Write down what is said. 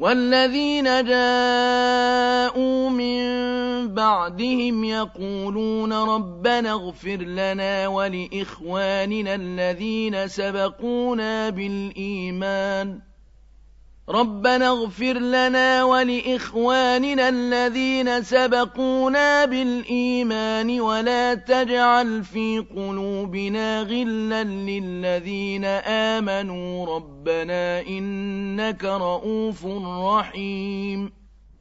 والذين جاءوا من بعدهم يقولون ربنا اغفر لنا ولإخواننا الذين سبقونا بالإيمان ولا تجعل في قلوبنا غلا للذين آمنوا ربنا إنك رءوف رحيم